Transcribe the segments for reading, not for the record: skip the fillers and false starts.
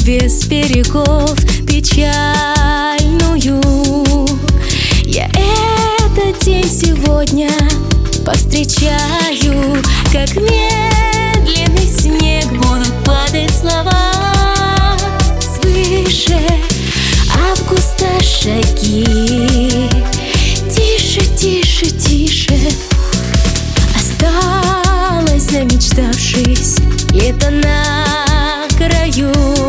без берегов печальную. Я этот день сегодня повстречаю, как медленный снег будут падать слова. Свыше августа шаги, тише, тише, тише. Осталось, замечтавшись, лето на краю.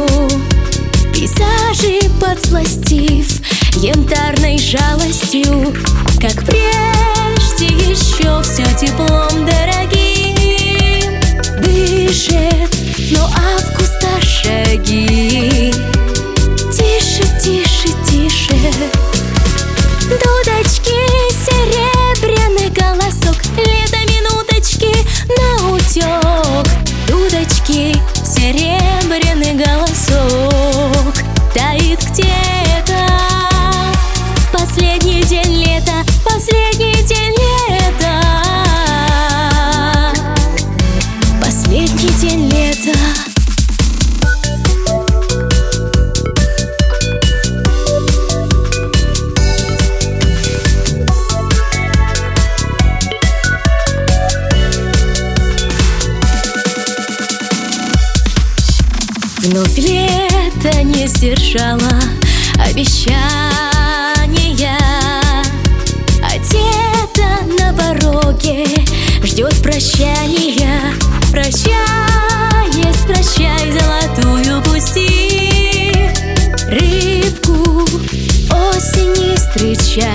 Пейзажи подсластив янтарной жалостью, как прежде еще все теплом дорогим дышит, но августа шаги. Тише, тише, тише. Дудочки, серебряный голосок, лето минуточки наутек. Дудочки, серебряный голосок таит где-то. Последний день лета, последний день лета, последний день лета. Вновь лето не сдержало обещания, а где-то на пороге ждет прощания. Прощаясь, прощай, золотую пусти, рыбку осени встречай,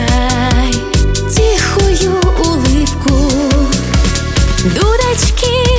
тихую улыбку. Дудочки,